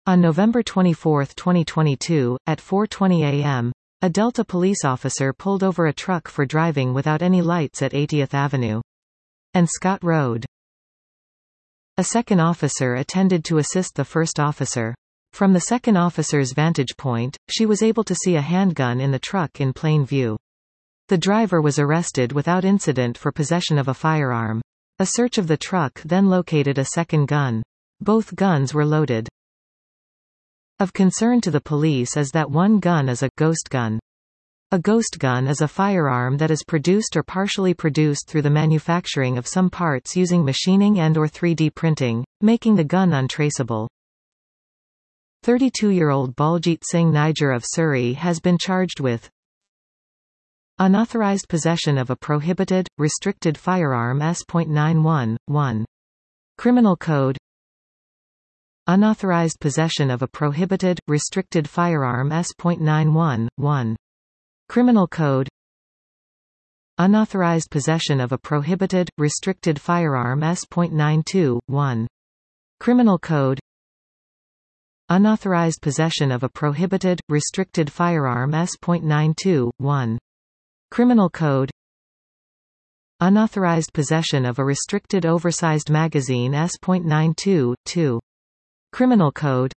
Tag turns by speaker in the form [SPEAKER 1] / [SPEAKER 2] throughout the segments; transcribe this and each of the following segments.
[SPEAKER 1] On November 24, 2022, at 4:20 a.m., a Delta police officer pulled over a truck for driving without any lights at 80th Avenue and Scott Road. A second officer attended to assist the first officer. From the second officer's vantage point, she was able to see a handgun in the truck in plain view. The driver was arrested without incident for possession of a firearm. A search of the truck then located a second gun. Both guns were loaded. Of concern to the police is that one gun is a ghost gun. A ghost gun is a firearm that is produced or partially produced through the manufacturing of some parts using machining and/or 3D printing, making the gun untraceable. 32-year-old Baljit Singh Niger of Surrey has been charged with unauthorized possession of a prohibited, restricted firearm S.91.1. Criminal Code. Unauthorized possession of a prohibited, restricted firearm S.91.1. Criminal Code. Unauthorized possession of a prohibited, restricted firearm S.92.1. Criminal Code. Unauthorized possession of a prohibited, restricted firearm S.92.1. Criminal Code. Unauthorized possession of a restricted oversized magazine S.92.2. Criminal Code.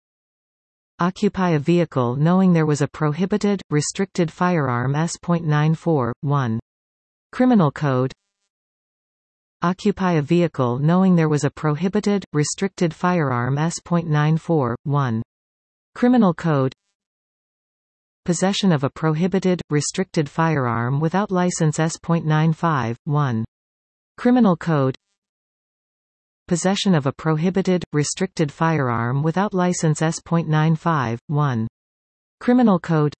[SPEAKER 1] Occupy a vehicle knowing there was a prohibited, restricted firearm S.94.1. Criminal Code. Occupy a vehicle knowing there was a prohibited, restricted firearm S.94.1. Criminal Code. Possession of a prohibited, restricted firearm without license S.95.1. Criminal Code. Possession of a prohibited, restricted firearm without license S.95.1. Criminal Code.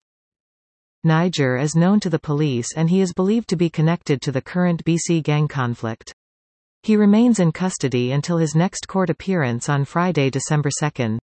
[SPEAKER 1] Niger is known to the police and he is believed to be connected to the current BC gang conflict. He remains in custody until his next court appearance on Friday, December 2.